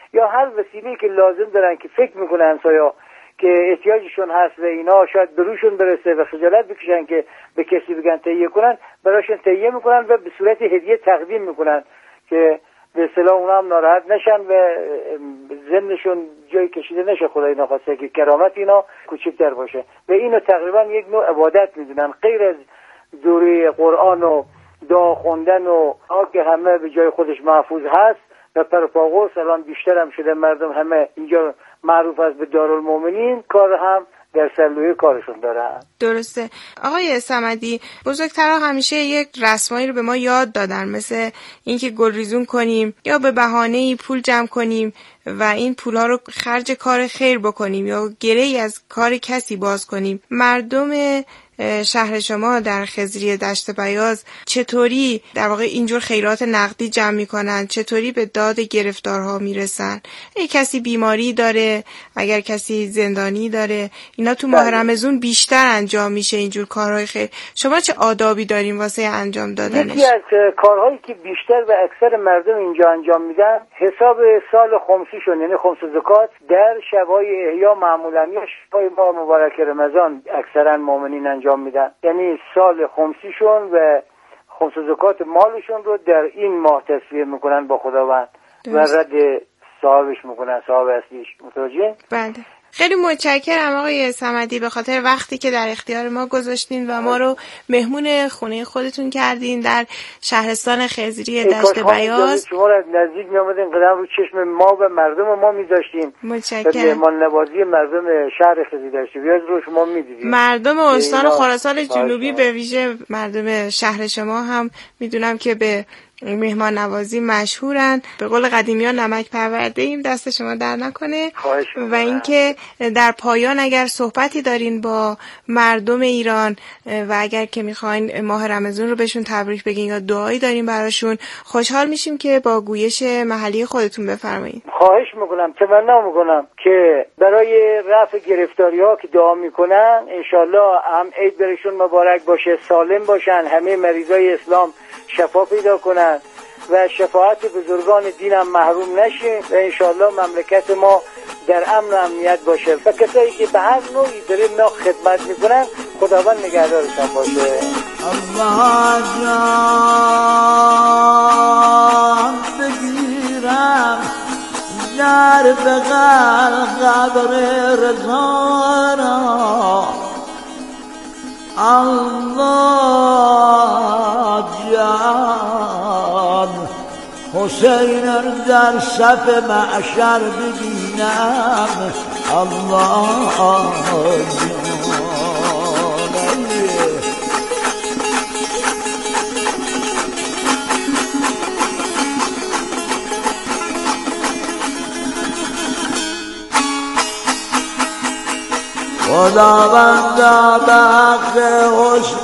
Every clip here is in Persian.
یا هر وسیله‌ای که لازم دارن که فکر میکنن همسایا که احتیاجشون هست و اینا شاید بروشون برسه و خجالت بکشن که به کسی بگن تهیه کنن، براشون تهیه میکنن و به صورت هدیه تقدیم میکنن که به اصطلاح اونا هم ناراحت نشن و ذهنشون جای کشیده نشه، خدای نخواسته که کرامت اینا کوچکتر باشه. و اینو تقریبا یک نوع عبادت میدونن، غیر از دوره قرآن و دعا خوندن و که همه به جای خودش محفوظ هست و پرپاگوس الان بیشتر هم شده، مردم همه اینجا معروف است به دارالمومنین، کار هم در سلوی کارشون دارن. درسته. آقای صمدی، بزرگترها همیشه یک رسمایی رو به ما یاد دادن، مثل اینکه گلریزون کنیم یا به بهانه‌ای پول جمع کنیم و این پولها رو خرج کار خیر بکنیم یا گره‌ای از کار کسی باز کنیم. مردم شهر شما در خضری دشت بیاض چطوری در واقع اینجور خیرات نقدی جمع میکنن؟ چطوری به داد گرفتارها میرسن؟ اگه کسی بیماری داره، اگر کسی زندانی داره، اینا تو ماه رمضان بیشتر انجام میشه اینجور کارهای خیر. شما چه آدابی دارین واسه انجام دادنش؟ یکی از کارهایی که بیشتر و اکثر مردم اینجا انجام میدن حساب سال خمسیشون، یعنی خمس زکات در شب‌های احیا معمولا یا شب‌های ماه مبارک رمضان اکثرا مؤمنین انجام میدن، یعنی سال خمسیشون و خمس زکات مالشون رو در این ماه تصویه میکنن با خداوند و رد صاحبش میکنن، صاحب اصلیش. متوجه؟ بله. خیلی متشکرم آقای صمدی به خاطر وقتی که در اختیار ما گذاشتین و ما رو مهمون خونه خودتون کردین در شهرستان خضری دشت بیاض. شما رو نزدیک می‌آمدین، قدم رو چشم ما و مردم ما می‌ذاشتین. متشکرم. مهمان نوازی مردم شهر خضری دشت بیاض رو شما می‌دیدید. مردم استان خراسان جنوبی به ویژه مردم شهر شما هم میدونم که به مهمان نوازی مشهورن. به قول قدیمیان نمک پرورده ایم، دست شما در نکنه. و اینکه در پایان اگر صحبتی دارین با مردم ایران و اگر که میخواین ماه رمضان رو بهشون تبریک بگین یا دعایی دارین براشون، خوشحال میشیم که با گویش محلی خودتون بفرمایید. خواهش میکنم، تمنا میکنم که برای رفع گرفتاری ها که دعا میکنن انشالله هم عید برشون مبارک باشه، سالم باشن، همه مریضای اسلام شفا پیدا کنن و شفاعت بزرگان دین هم محروم نشه و انشالله مملکت ما در امن و امنیت باشه و کسایی که به هر نوعی داره ما خدمت میکنن خداوند نگهدارشان باشه. الله جان بگیرم در بغل قبر رضا را، الله جان حسین در صف معشر ببینم، الله جان. خداوندا به حق حسن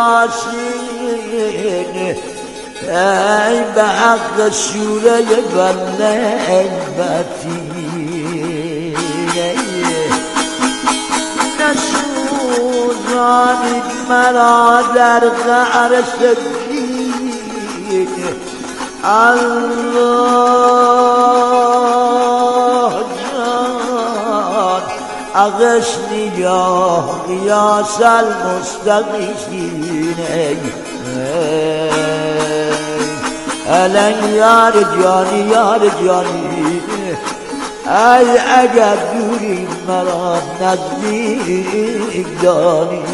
یاسین، ای به حق سوره والنعمتی، نسوزانید مرا در قعر سجین، الله جان اغثنی یا غیاث المستغیثین، الان یار جانی یار جانی، ای اگر دوری مرا نزدیک دانی.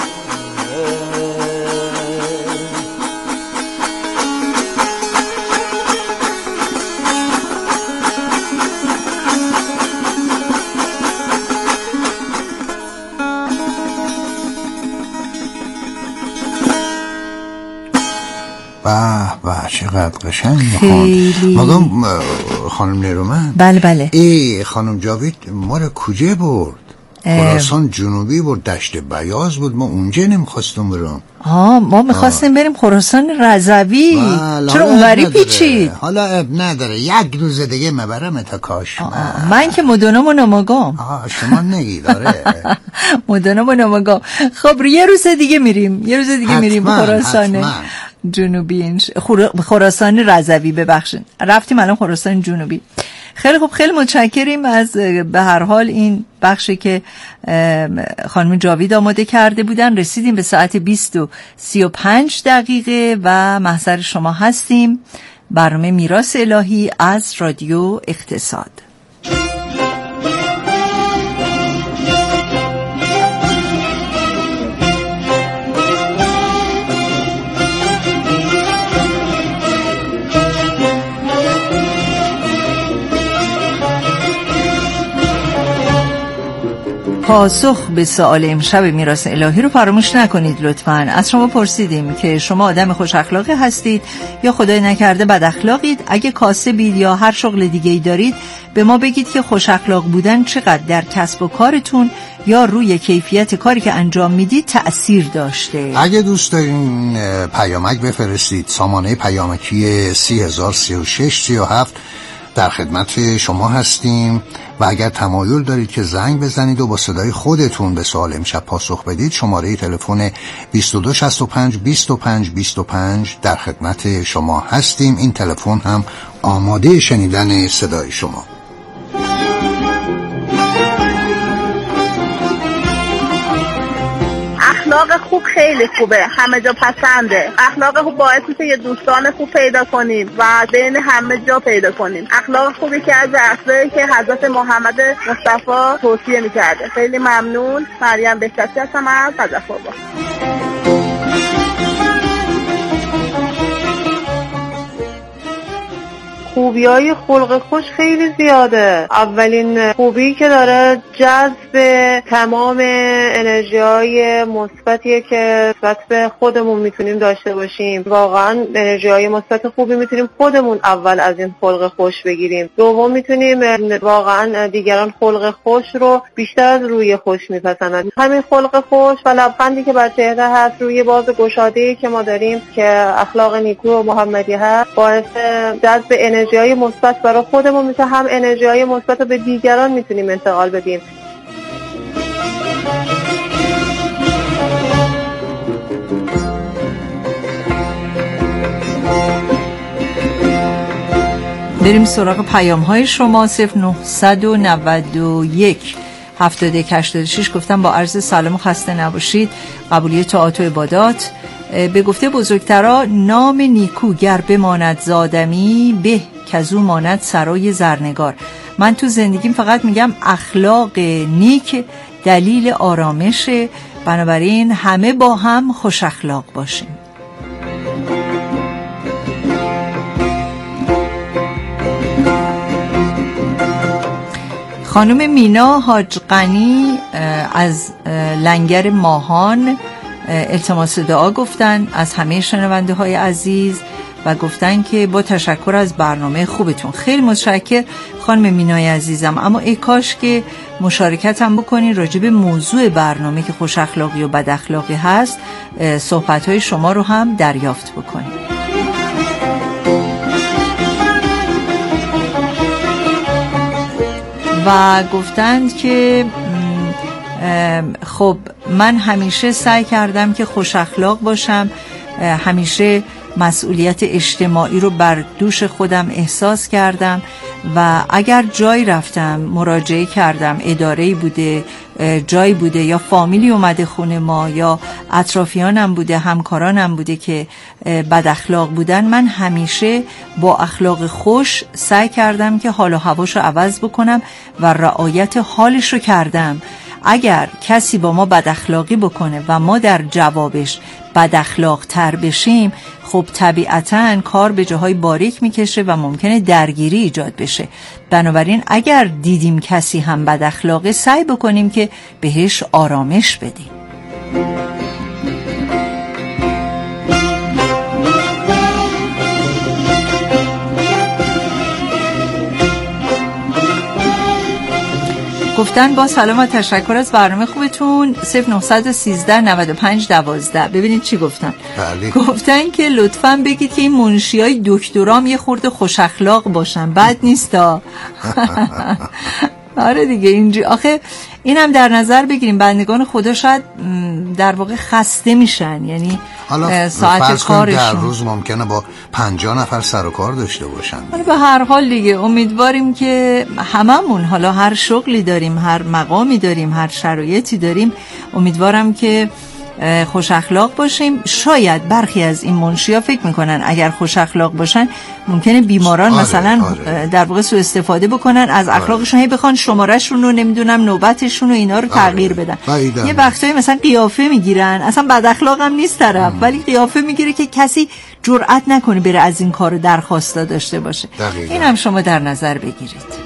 به چقدر قشنگ میخوان. مگم خانم نیرومند؟ بله بله. ای خانم جاوید ما رو کجا برد؟ خراسان جنوبی بود، دشت بیاض بود، ما اونجا نمیخواستم برم. ما میخواستیم بریم خراسان رضوی. چرا اونوری پیچید؟ حالا اب نداره، یک روز دیگه مبرم تا کاش. من که مدونم و نمگم. شما نگی داره مدونم و نمگم. خب یه روز دیگه میریم، یه روز دیگه میریم خراسان جنوبی، خراسان رضوی. ببخشید رفتیم الان خراسان جنوبی. خیلی خوب، خیلی متشکریم از به هر حال این بخشی که خانم جاوید آماده کرده بودن. رسیدیم به ساعت 20:35 و محضر شما هستیم. برنامه میراث الهی از رادیو اقتصاد. پاسخ به سوال امشب میراث الهی رو فراموش نکنید لطفاً. از شما پرسیدیم که شما آدم خوش اخلاقی هستید یا خدای نکرده بد اخلاقید؟ اگه کاسبید یا هر شغل دیگه‌ای دارید به ما بگید که خوش اخلاق بودن چقدر در کسب و کارتون یا روی کیفیت کاری که انجام میدید تأثیر داشته. اگه دوست دارین پیامک بفرستید، سامانه پیامکی 303637 در خدمت شما هستیم و اگر تمایل دارید که زنگ بزنید و با صدای خودتون به سوال امشب پاسخ بدید، شماره تلفن 2265 25 25 در خدمت شما هستیم. این تلفن هم آماده شنیدن صدای شما. اخلاق خوب خیلی خوبه، همه جا پسنده. اخلاق خوب باعث میشه یه دوستان خوب پیدا کنیم و بین همه جا پیدا کنیم. اخلاق خوبی که از اصلی که حضرت محمد مصطفی توصیه میکرده. خیلی ممنون. مریم بهشتی هستم از تظفرباد. خوبیای خلق خوش خیلی زیاده. اولین خوبی که داره جذب تمام انرژی‌های مثبتیه که نسبت به خودمون میتونیم داشته باشیم. واقعا انرژی‌های مثبت خوبی میتونیم خودمون اول از این خلق خوش بگیریم. دوم میتونیم واقعا دیگران خلق خوش رو بیشتر از روی خوش میپسندن. همین خلق خوش و لبخندی که بر چهره هست، روی باز گشاده‌ای که ما داریم که اخلاق نیکو و محمدی هست، باعث جذب انرژی‌های مثبت برای خودمون میشه، هم انرژی‌های مثبت رو به دیگران میتونیم انتقال بدیم. بریم سراغ پیام‌های شما. 0991 7186 گفتم با عرض سلام و خسته نباشید. قبولی طاعات و عبادات. به گفته بزرگترا نام نیکو گر بماند زادمی به کزو ماند سرای زرنگار. من تو زندگیم فقط میگم اخلاق نیک دلیل آرامشه، بنابراین همه با هم خوش اخلاق باشیم. خانم مینا حاج غنی از لنگر ماهان التماس دعا گفتن از همه شنونده های عزیز و گفتن که با تشکر از برنامه خوبتون. خیلی متشکر خانم مینای عزیزم، اما ای کاش که مشارکت هم بکنین راجع به موضوع برنامه که خوش اخلاقی و بد اخلاقی هست، صحبت های شما رو هم دریافت بکنین. و گفتند که خب من همیشه سعی کردم که خوش اخلاق باشم، همیشه مسئولیت اجتماعی رو بر دوش خودم احساس کردم و اگر جایی رفتم مراجعه کردم، اداره‌ای بوده، جایی بوده یا فامیلی اومده خونه ما یا اطرافیانم بوده، همکارانم بوده که بد اخلاق بودن، من همیشه با اخلاق خوش سعی کردم که حال و هواشو عوض بکنم و رعایت حالش رو کردم. اگر کسی با ما بد اخلاقی بکنه و ما در جوابش بد اخلاق تر بشیم، خب طبیعتاً کار به جاهای باریک میکشه و ممکنه درگیری ایجاد بشه. بنابراین اگر دیدیم کسی هم بد اخلاقه، سعی بکنیم که بهش آرامش بدیم. گفتن با سلام و تشکر از برنامه خوبتون. 0913 95 12. ببینید چی گفتن. بله. گفتن که لطفاً بگید که این منشیای دکترام یه خورده خوش اخلاق باشن، بد نیستا. آره دیگه اینجوری. آخه اینم در نظر بگیریم بندگان خدا شاید در واقع خسته میشن، یعنی ساعت کارشون در روز ممکنه با 50 نفر سر و کار داشته باشن. ولی به هر حال دیگه امیدواریم که هممون، حالا هر شغلی داریم، هر مقامی داریم، هر شرایطی داریم، امیدوارم که خوش اخلاق باشیم. شاید برخی از این منشی‌ها فکر میکنن اگر خوش اخلاق باشن ممکنه بیماران مثلا در واقع سوء استفاده بکنن از اخلاقشون، هی بخوان شماره‌شون رو نمیدونم نوبتشون و اینا رو تغییر بدن. یه وقتایی مثلا قیافه میگیرن، اصلا بد اخلاق هم نیست طرف، ولی قیافه میگیره که کسی جرئت نکنه بره از این کار درخواست داشته باشه. این هم شما در نظر بگیرید.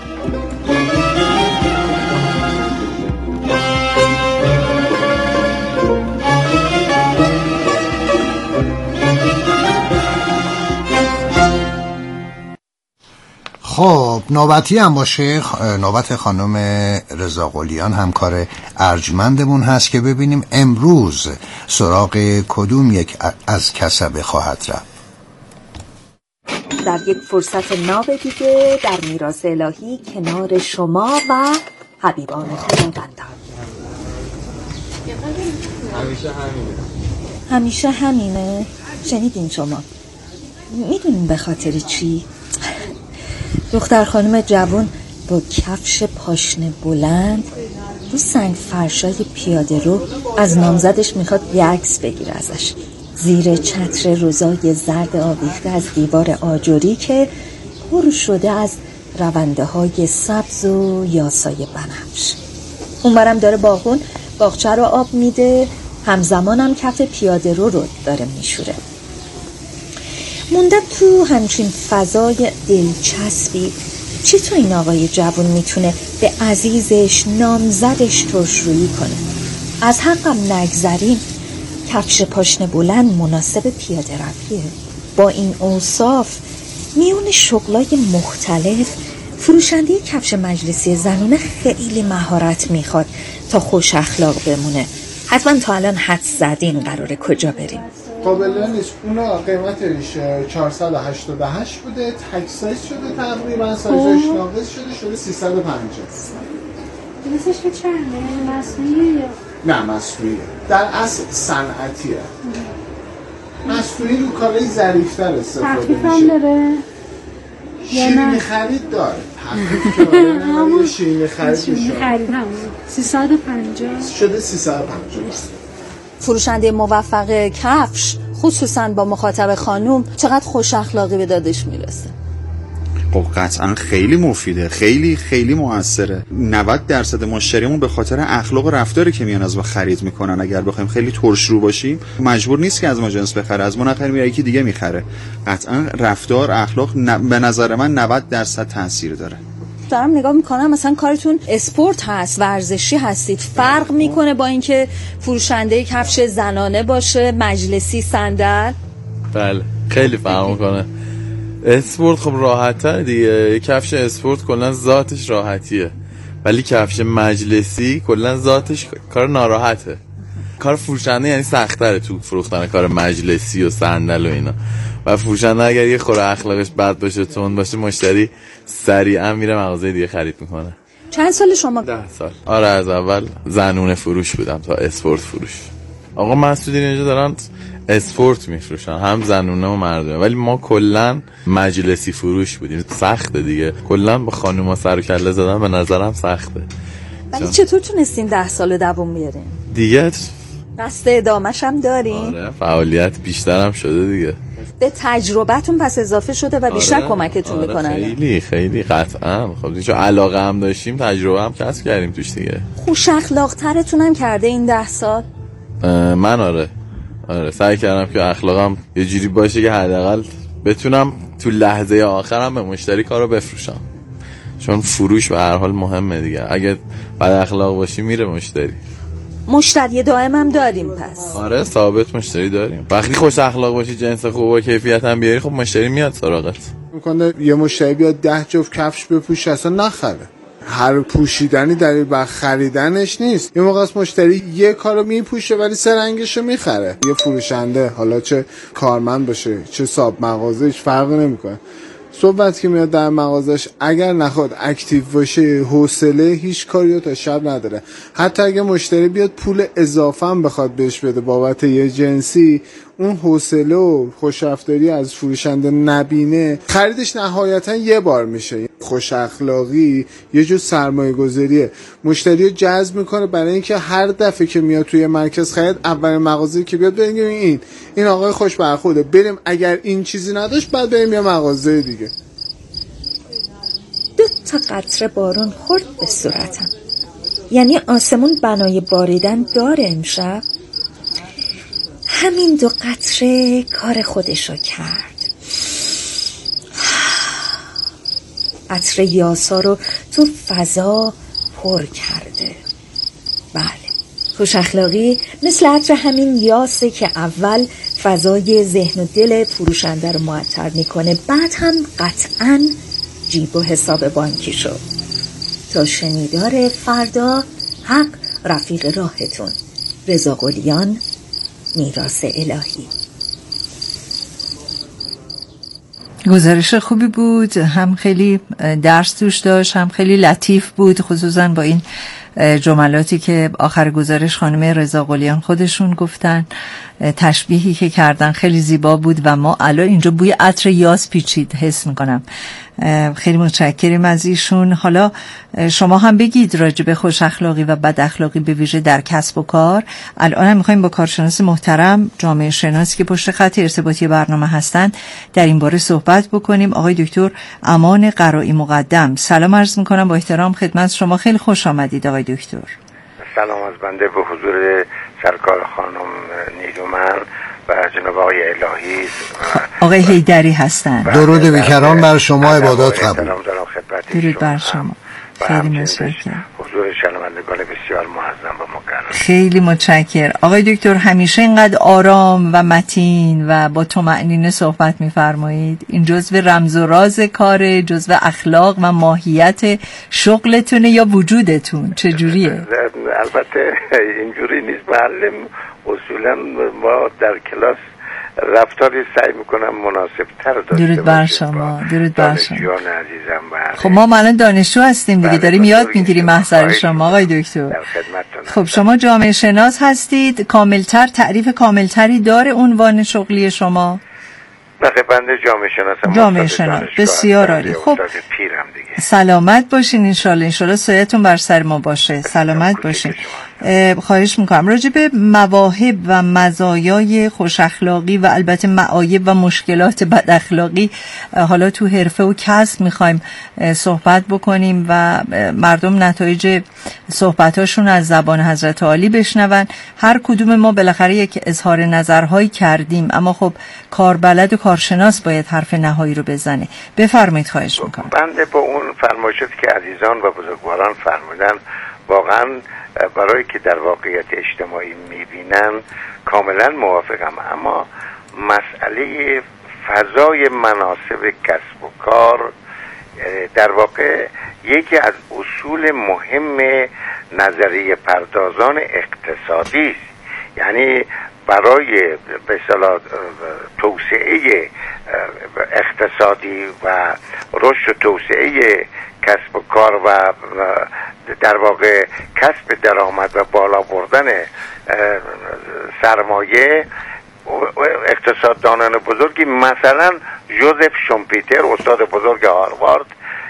خب نوبتی هم باشه، نوبت خانم رضا قلیان همکار ارجمندمون هست که ببینیم امروز سراغ کدوم یک از کسبه خواهد رفت. در یک فرصت ناب دیگه در میراث الهی کنار شما و حبیبان خداوندان. همیشه همینه. شنیدین شما؟ میدونین به خاطر چی؟ دختر خانم جوان با کفش پاشنه بلند رو سنگ فرشای پیاده رو از نامزدش میخواد یه عکس بگیره ازش زیر چتر روزای زرد آویخته از دیوار آجوری که پر شده از رونده های سبز و یاسای بنفش. اونورم داره باغون باغچه رو آب میده، همزمان هم کف پیاده رو داره میشوره. موندم تو همچین فضای دلچسبی چطور این آقای جوان میتونه به عزیزش نامزدش ترشرویی کنه؟ از حقم نگذریم، کفش پاشنه بلند مناسب پیاده رویه. با این اوصاف میون شغلای مختلف فروشنده کفش مجلسی زنونه خیلی مهارت میخواد تا خوش اخلاق بمونه. حتما تا الان حدس زدین قراره کجا بریم. قابل نیست. اونا قیمتش 488 بوده، تک سایز شده تقریبا، سایزش ناقص شده 350. درستش که چنده؟ مصنوعیه یا؟ نه مصنوعیه. در اصل صنعتیه. مصنوعی رو کارهای ظریف‌تر استفاده میشه. تخفیف داره؟ شیرینی خرید داره. تخفیف که داره. شیرینی خرید همون 350 شده 350. فروشنده موفق کفش خصوصا با مخاطب خانوم چقدر خوش اخلاقی به دادش میرسه. خب قطعا خیلی مفیده، خیلی خیلی موثره. 90% مشتریمون به خاطر اخلاق و رفتاری که میان از ما خرید میکنن. اگر بخوایم خیلی ترشرو باشیم مجبور نیست که از ما جنس بخره، از ما نخره میره یکی دیگه میخره. قطعا رفتار، اخلاق به نظر من 90% تاثیر داره. دارم نگاه میکنم مثلا کارتون اسپورت هست، ورزشی هستید، فرق میکنه با اینکه فروشنده کفش زنانه باشه، مجلسی، صندل؟ بله خیلی فرق میکنه. اسپورت خب راحت‌تر دیگه، کفش اسپورت کلا ذاتش راحتیه، ولی کفش مجلسی کلا ذاتش کار ناراحته. کار فروشنده یعنی سخت‌تره تو فروختن کار مجلسی و صندل و اینا. و فروشنده اگر یه خورده اخلاقش بد باشه، تند باشه، مشتری سریعا میره مغازه دیگه خرید میکنه. چند سال شما؟ 10 سال. آره از اول زنونه فروش بودم تا اسپورت فروش. آقا مسعودی اینجا دارن اسپورت میفروشن، هم زنونه و مردونه، ولی ما کلا مجلسی فروش بودیم. سخته دیگه، کلا با خانوما سر و کله زدن به نظرم سخته. ولی چطور تونستین 10 سال دوام بیارین؟ دیگه قصد ادامه‌ش هم دارین؟ آره فعالیت بیشترم شده دیگه. به تجربتون پس اضافه شده و بیشتر کمکتون میکنن. خیلی خیلی قطعا. خب چون علاقه هم داشتیم تجربه هم کسب کردیم توش دیگه. خوش اخلاق ترتون هم کرده این 10 سال؟ من آره سعی کردم که اخلاقم یه جوری باشه که حداقل بتونم تو لحظه آخرم به مشتری کارو بفروشم، چون فروش به هر حال مهمه دیگه. اگه بد اخلاق باشی میره مشتری دائم هم داریم پس؟ آره ثابت مشتری داریم. وقتی خوش اخلاق باشی، جنس خوب و کیفیت هم بیاری، خب مشتری میاد سراغت. میکنه یه مشتری بیاد 10 جفت کفش بپوشه اصلا نخره. هر پوشیدنی دلیل بر خریدنش نیست. یه موقع از مشتری یه کارو میپوشه ولی سه رنگشو میخره. یه فروشنده حالا چه کارمند باشه چه صاحب مغازه هیچ فرقی نمیکنه، صبح که میاد در مغازش اگر نخواد اکتیو باشه حوصله هیچ کاری رو تا شب نداره. حتی اگه مشتری بیاد پول اضافه هم بخواد بهش بده بابت یه جنسی، اون حوصله و خوشرفتاری از فروشنده نبینه، خریدش نهایتا یه بار میشه. خوش اخلاقی یه جور سرمایه گذاریه، مشتری رو جذب میکنه برای اینکه هر دفعه که میاد توی مرکز خرید اولین مغازه‌ای که بیاد بگیم این آقای خوش برخورده، بریم اگر این چیزی نداشت بعد بریم یه مغازه دیگه. 2 قطره بارون خورد به صورتم. یعنی آسمون بنای باریدن داره امشب. همین 2 قطره کار خودشو کرد. عطر یاسا رو تو فضا پر کرده. بله، خوش اخلاقی مثل عطر همین یاسه که اول فضای ذهن و دل فروشنده رو معطر میکنه، بعد هم قطعاً جیب و حساب بانکی شو. تا شنیدار فردا، حق رفیق راهتون. رضا قلیان، میراث الهی. گزارش خوبی بود، هم خیلی درس توش داشت، هم خیلی لطیف بود، خصوصا با این جملاتی که آخر گزارش خانم رضا قلیان خودشون گفتن. تشبیهی که کردن خیلی زیبا بود و ما الان اینجا بوی عطر یاس پیچید حس میکنم. خیلی متشکریم از ایشون. حالا شما هم بگید راجع به خوش اخلاقی و بد اخلاقی به ویژه در کسب و کار. الان هم میخوایم با کارشناس محترم، جامعه شناسی که پشت خط ارتباطی برنامه هستند در این باره صحبت بکنیم. آقای دکتر امان قرایی مقدم، سلام عرض میکنم با احترام خدمت شما. خیلی خوش آمدید آقای دکتر. سلام از بنده به حضور سرکار خانم نیلومن و جناب آقای الهی. آقای حیدری هستن. درود بیکران بر شما، عبادات قبول. درود بر شما. خیلی متشکرم. حضور شنوندگان بسیار معظم و مکرم. خیلی متشکرم. آقای دکتر همیشه اینقدر آرام و متین و با طمأنینه صحبت می‌فرمایید. این جزو رمز و راز کاره، جزو اخلاق و ماهیت شغلتونه یا وجودتون؟ چجوریه؟ البته اینجوری نیست. معلم اصولا ما در کلاس رفتاری سعی میکنم مناسب تر داشته باشیم. درود بر شما. درود بر شما. دانشجویان عزیزم. خب ما الان دانشجو هستیم دیگه، داریم یاد میگیریم محضر شما آقای دکتر. خب شما جامعه شناس هستید، کاملتر تعریف کاملتری داره عنوان شغلی شما؟ بله بنده جامعه شناسم. جامعه شناس بسیار عالی. خب سلامت باشین انشالله سایتون بر سر ما باشه. سلامت باشین. خواهش میکنم راجع به مواهب و مزایای خوش اخلاقی و البته معایب و مشکلات بد اخلاقی حالا تو حرفه و کسب میخوایم صحبت بکنیم و مردم نتایج صحبتاشون از زبان حضرت عالی بشنون. هر کدوم ما بالاخره یک اظهار نظرهایی کردیم، اما خب کاربلد و کارشناس باید حرف نهایی رو بزنه. بفرمایید خواهش میکنم. بنده با اون فرمایشاتی که عزیزان و بزرگواران فرمودن واقعا برای که در واقعیت اجتماعی میبینن کاملا موافقم، اما مسئله فضای مناسب کسب و کار در واقع یکی از اصول مهم نظریه پردازان اقتصادی است. یعنی برای به اصطلاح توسعه اقتصادی و رشد و توسعه کسب و کار و در واقع کسب درآمد و بالا بردن سرمایه، اقتصاددانان بزرگی مثلا جوزف شومپیتر استاد بزرگ هاروارد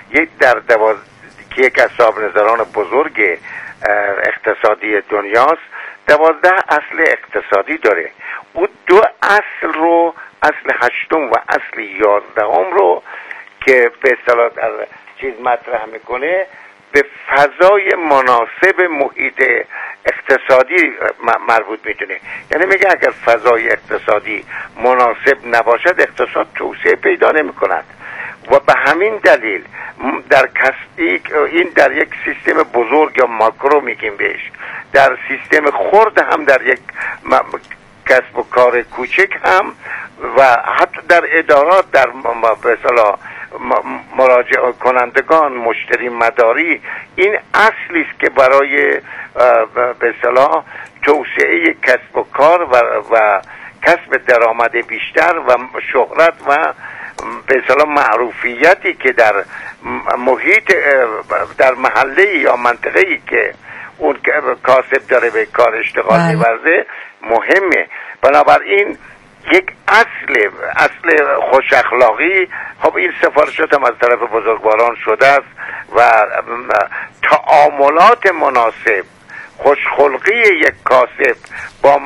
که یک از صاحب نظران بزرگ اقتصادی دنیاست 12 اصل اقتصادی داره. او 2 اصل رو، اصل 8 و اصل 11 رو که به اصطلاح در چیز مطرح میکنه به فضای مناسب محیط اقتصادی مربوط میتونه. یعنی میگه اگر فضای اقتصادی مناسب نباشد اقتصاد توسعه پیدا نمی کند و به همین دلیل در این در یک سیستم بزرگ یا ماکرو میگیم بهش، در سیستم خرد هم، در یک کسب و کار کوچک هم و حتی در ادارات، در به اصطلاح مراجعه کنندگان، مشتری مداری، این اصلی است که برای به اصطلاح توسعه کسب و کار و کسب درآمد بیشتر و شهرت و به اصطلاح معروفیتی که در محیط در محله یا منطقه‌ای که اون کاسب داره به کار اشتغال می‌ورزه مهمه. بنابراین یک اصل خوش اخلاقی، خب این سفارشات هم از طرف بزرگواران شده است و تعاملات مناسب، خوشخلقی یک کاسب با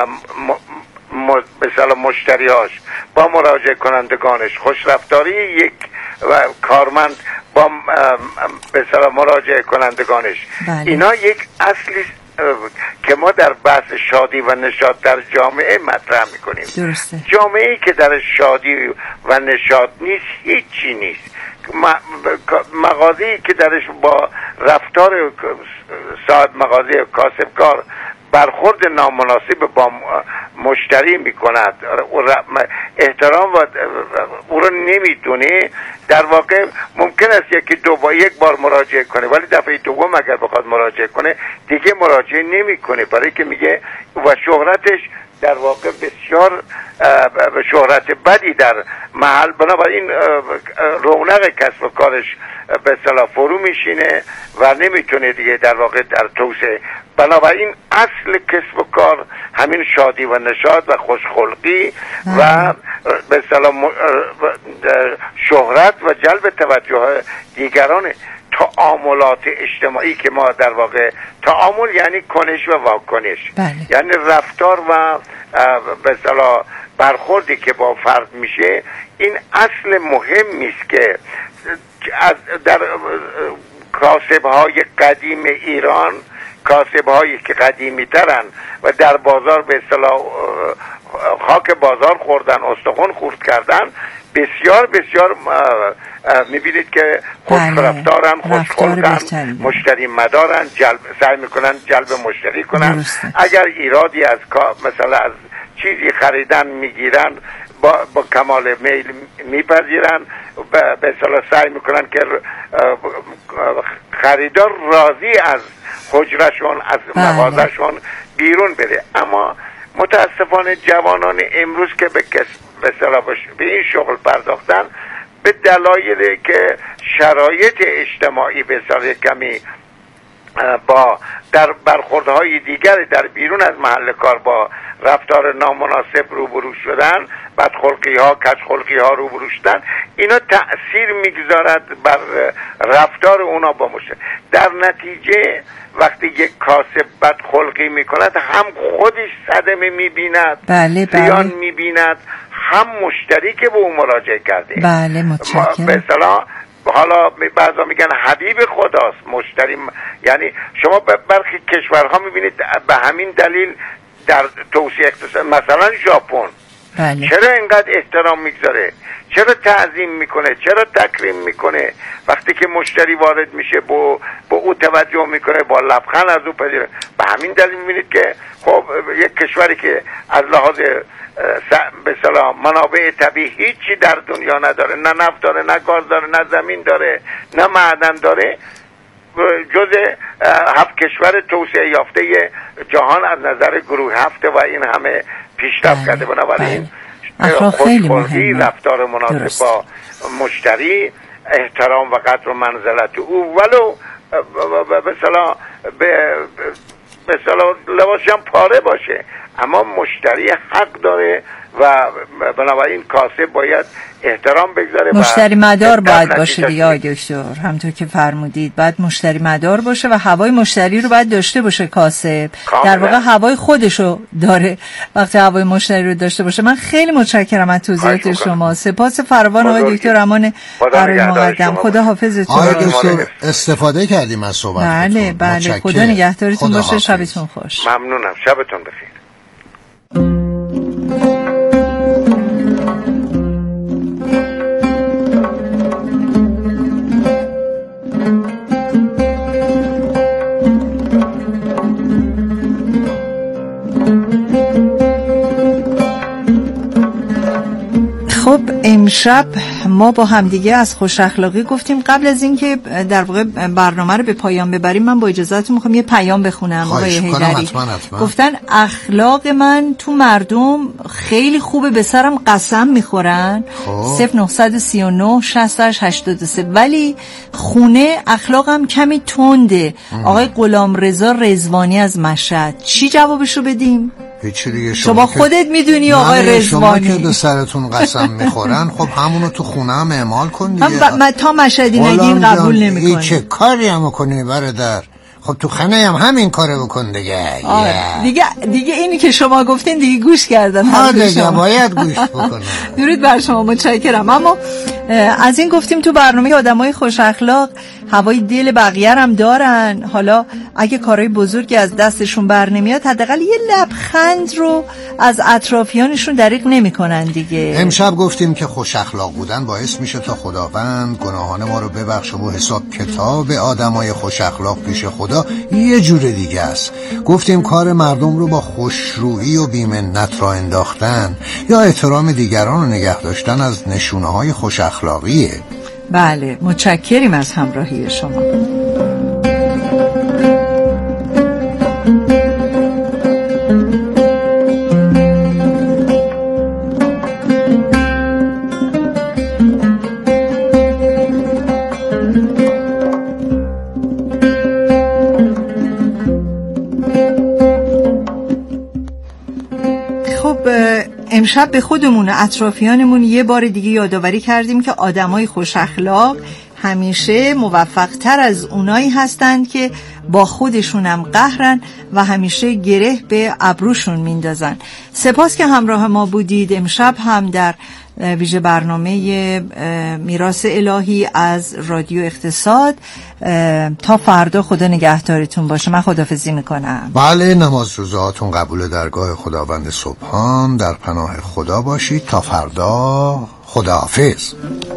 مثلا مشتریاش، با مراجعه کنندگانش، خوشرفتاری یک کارمند با مثلا مراجعه کنندگانش، اینا یک اصلی که ما در بحث شادی و نشاط در جامعه مطرح میکنیم. درسته. جامعه‌ای که در شادی و نشاط نیست هیچی نیست. مغازه‌ای که درش با رفتار صاحب مغازه کاسبکار برخورد نامناسب با مشتری میکند، احترام و او رو نمیدونه، در واقع ممکن است یک بار مراجعه کنه، ولی دفعه دوم اگر بخواد مراجعه کنه دیگه مراجعه نمیکنه، برای که میگه و شهرتش در واقع بسیار شهرت بدی در محل، بنابراین رونق کسب و کارش به اصطلاح فرو میشینه و نمیتونه دیگه در واقع در توسعه. بنابراین اصل کسب و کار همین شادی و نشاط و خوشخلقی و به اصطلاح شهرت و جلب توجه دیگرانه. تعاملات اجتماعی که ما در واقع تعامل یعنی کنش و واکنش، یعنی رفتار و به اصطلاح برخوردی که با فرد میشه، این اصل مهمی است که در کاسب‌های قدیم ایران، کاسب‌هایی که قدیمی ترن و در بازار به اصطلاح خاک بازار خوردن، استخوان خورد کردن، بسیار بسیار میبینید که خوشرفتارن، خوشخلقن، مشتری مدارن، سعی میکنن جلب مشتری کنن. اگر ایرادی از مثلا از چیزی خریدن میگیرن با کمال میل میپذیرن، به اصطلاح سعی میکنن که خریدار راضی از حجرشون، از مغازشون بیرون بره. اما متاسفانه جوانان امروز که به اصطلاح به این شغل پرداختن، به دلایلی که شرایط اجتماعی به اصطلاح کمی با در برخوردهای دیگر در بیرون از محل کار با رفتار نامناسب روبرو شدن، بدخلقی ها، کجخلقی ها روبرو شدن، اینا تأثیر میگذارد بر رفتار اونا با مشتری. در نتیجه وقتی یک کاسب بدخلقی میکند، هم خودش صدمه میبیند، زیان میبیند، هم مشتری که به اون مراجعه کرده. بله، متشکرم. به اصطلاح حالا بعضا میگن حبیب خداست مشتری، یعنی شما برخی کشورها میبینید به همین دلیل در توسعه اقتصاد، مثلا ژاپن، چرا اینقدر احترام میگذاره، چرا تعظیم میکنه، چرا تکریم میکنه، وقتی که مشتری وارد میشه با او توجه میکنه، با لبخند از او پذیره. به همین دلیل میبینید که خب یک کشوری که از لحاظ به اصطلاح منابع طبیعی هیچی در دنیا نداره، نه نفت داره، نه گاز داره، نه زمین داره، نه معدن داره، جز 7 کشور توسعه یافته جهان از نظر گروه 7 و این همه پیشرفت کرده. بنابراین خوشخلقی، رفتار مناسب با مشتری، احترام و قدر و منزلت او، ولو به اصطلاح لباسش هم پاره باشه، اما مشتری حق داره و بنابراین کاسب باید احترام بگذاره. مشتری مدار باید باشه دیگه آقای دکتر، همونطور که فرمودید باید مشتری مدار باشه و هوای مشتری رو باید داشته باشه کاسب. در واقع هوای خودشو داره وقتی هوای مشتری رو داشته باشه. من خیلی متشکرم از توضیحات شما. سپاس فراوان آقای دکتر امان قرار مقدم. خدا حافظتون. آقای دکتر استفاده کردیم از صحبتتون. بله خدا نگهدارتون باشه. شبتون خوش. ممنونم. شبتون بخیر. خب امشب ما با همدیگه از خوش اخلاقی گفتیم. قبل از اینکه در واقع برنامه رو به پایان ببریم من با اجازهتون میخوام یه پیام بخونم. آقای حیدری گفتن اخلاق من تو مردم خیلی خوبه، به سرم قسم میخورن. 0939 6083 ولی خونه اخلاقم کمی تنده. آقای غلامرضا رضوانی از مشهد. چی جوابشو بدیم؟ هیچی دیگه. شما خودت میدونی آقای رضوانی. شما که به سرتون قسم میخورن خب همونو تو خونه هم اعمال کن دیگه. من تا مشهدی نگین قبول نمیکنم. این چه کاری هم کنی برادر؟ خب تو خانه هم همین کارو بکن دیگه. دیگه اینی که شما گفتین دیگه گوش کردن. دیگه باید گوش بکنم. درود بر شما، متشکرم. اما از این گفتیم تو برنامه آدمای خوش اخلاق هوای دل بقیه هم دارن. حالا اگه کارهای بزرگی از دستشون بر نمیاد حداقل یه لبخند رو از اطرافیانشون دریغ نمیکنن دیگه. امشب گفتیم که خوش اخلاق بودن باعث میشه تا خداوند گناهان ما رو ببخشه و حساب کتاب آدمای خوش اخلاق پیش خدا یه جور دیگه است. گفتیم کار مردم رو با خوشرویی و بی‌منت را انداختن یا احترام دیگران رو نگه داشتن از نشونه‌های خوش اخلاقیه. بله، متشکریم از همراهی شما. امشب به خودمون و اطرافیانمون یه بار دیگه یادآوری کردیم که آدمای خوش اخلاق همیشه موفق‌تر از اونایی هستند که با خودشونم قهرن و همیشه گره به ابروشون میندازن. سپاس که همراه ما بودید. امشب هم در ویژه برنامه میراث الهی از رادیو اقتصاد. تا فردا خدا نگهدارتون باشه. من خداحافظی میکنم. بله، نماز روزهاتون قبول درگاه خداوند سبحان. در پناه خدا باشید. تا فردا، خداحافظ.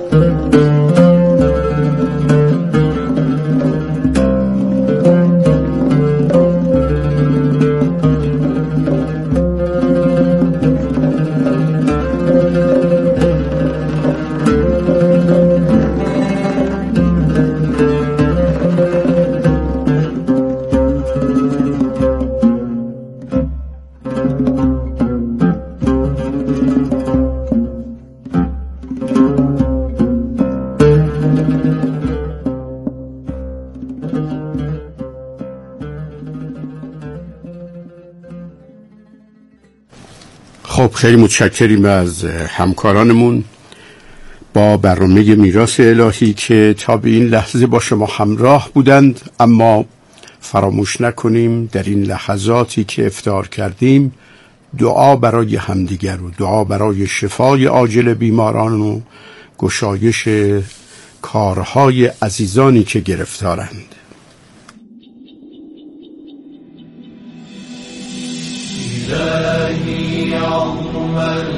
خب خیلی متشکریم از همکارانمون با برنامه میراث الهی که تا به این لحظه با شما همراه بودند. اما فراموش نکنیم در این لحظاتی که افطار کردیم دعا برای همدیگر و دعا برای شفای عاجل بیماران و گشایش کارهای عزیزانی که گرفتارند. إلهي عظم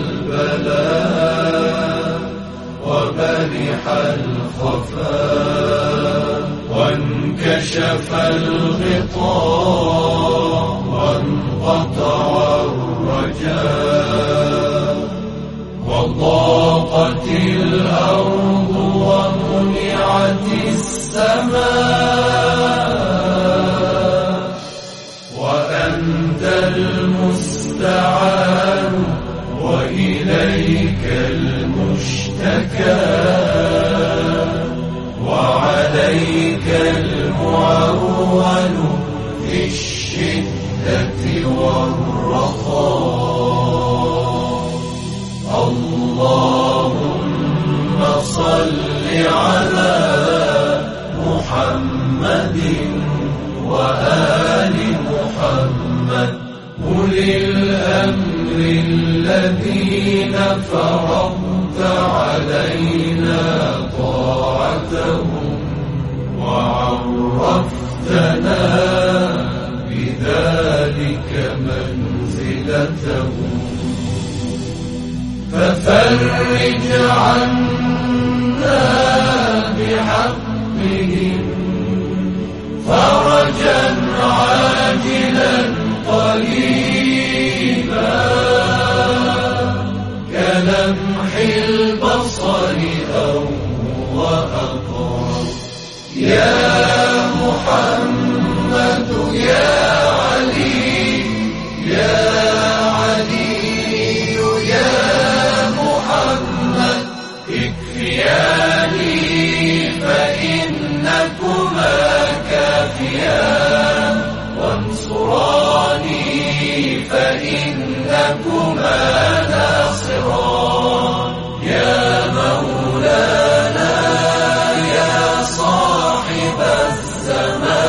البلاء وبرح الخفاء وانكشف الغطاء وانقطع الرجاء وضاقت الأرض ومنعت السماء وأنت المستعان وإليك المشتكى وعليك المعول في الشدة والرخاء. اللهم صل على محمد وآل محمد أولي الأمر الذين فرضت علينا طاعتهم وعرفتنا بذلك منزلتهم ففرج عنا بحقهم فرجا عاجلا قريبا كلمح البصر يا محمد يا علي يا علي يا محمد اكفياني فإنكما كافيان وانصراني فإنكما ناصران